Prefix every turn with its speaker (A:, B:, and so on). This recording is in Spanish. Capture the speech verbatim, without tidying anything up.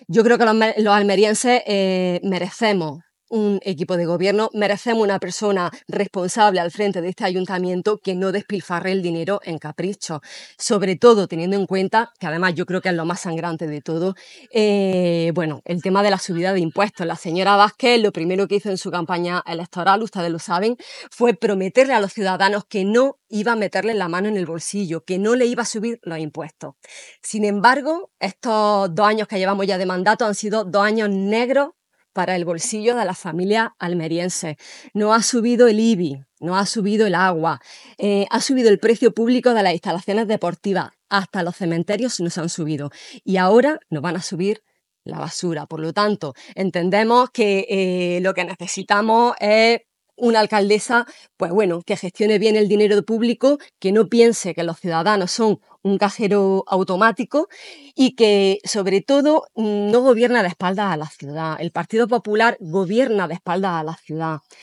A: Yo creo que los, los almerienses eh, merecemos un equipo de gobierno, merecemos una persona responsable al frente de este ayuntamiento que no despilfarre el dinero en caprichos, sobre todo teniendo en cuenta, que además yo creo que es lo más sangrante de todo, eh, bueno, el tema de la subida de impuestos. La señora Vázquez lo primero que hizo en su campaña electoral, ustedes lo saben, fue prometerle a los ciudadanos que no iba a meterle la mano en el bolsillo, que no le iba a subir los impuestos. Sin embargo, estos dos años que llevamos ya de mandato han sido dos años negros para el bolsillo de las familias almerienses. No ha subido el I B I, no ha subido el agua, eh, ha subido el precio público de las instalaciones deportivas, hasta los cementerios nos han subido y ahora nos van a subir la basura. Por lo tanto, entendemos que eh, lo que necesitamos es una alcaldesa, pues bueno, que gestione bien el dinero público, que no piense que los ciudadanos son un cajero automático y que, sobre todo, no gobierna de espaldas a la ciudad. El Partido Popular gobierna de espaldas a la ciudad.